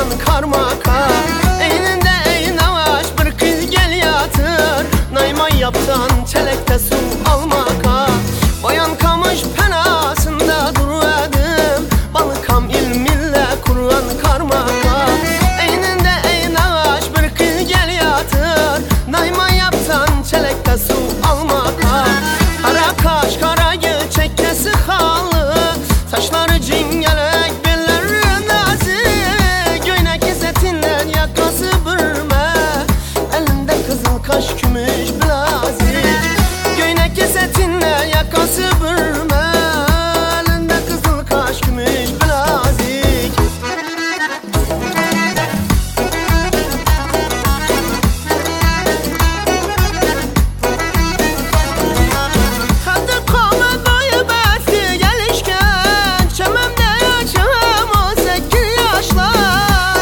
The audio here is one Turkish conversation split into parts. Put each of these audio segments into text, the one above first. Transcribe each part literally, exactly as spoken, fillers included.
karmaka. Eyninde eyn avaş bir kız gel yatır, naymay yapsan çelekte su almaka. Bayan kamış penasında duruverdim, balıkam ilmille Kur'an karmaka. Eyninde eyn avaş bir kız gel yatır, naymay yapsan çelekte su almaka. Kara kaş kara gül çekkesi halı, saçları cingelek belleri nazik. Göynek izetinler yakası bürme, elinde kızıl kaş gümüş bilazik. Göynek izetinler yakası bürme, elinde kızıl kaş gümüş bilazik. Hadi kome boyu besti gelişken, çememde yaşam on sekiz yaşlar.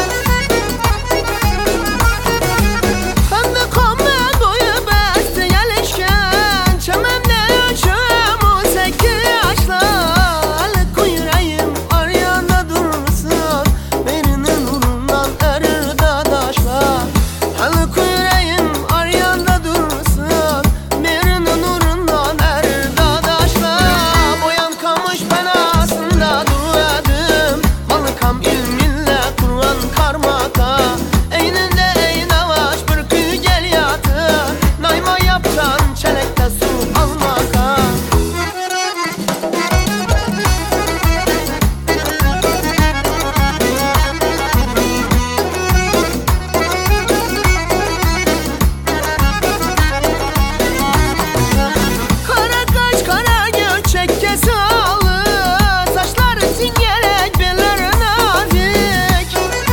Hadi kome boyu besti gelişken, çememde yaşam on sekiz yaşlar. Kuyurayım aryanda durursun, birinin nurundan erir dadaşlar. Halı kuyurayım aryanda durursun, birinin nurundan erir dadaşlar. Boyan kamış penasında duruverdim, balıkam ilminle Kur'an karmaka. Eyninde eyn avaş bir kız gel yatır, nayma yapsan çelekte su almaka. Kara kaş kara gül çekkesi halı, saçları zingerek belleri nazik.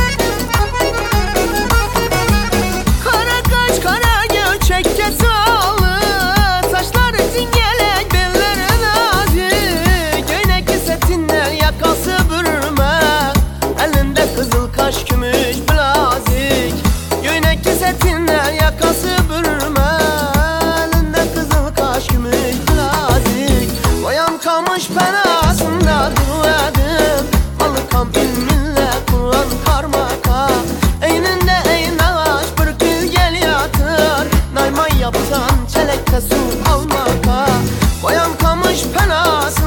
Kara kaş kara gül çekkesi halı, saçları zingerek belleri nazik. Göynek isetinler yakası bürme, elinde kızıl kaş gümüş bilazik. Göynek isetinler yakası bürme, elinde kızıl kaş gümüş bilazik. Boyan kamış penasında duruverdim, balıkam ilminle Kur'an karmaka. Eyninde eyn avaş bir kız gel yatır, naymay yapsan çelekte su almaka. Boyan kamış penasında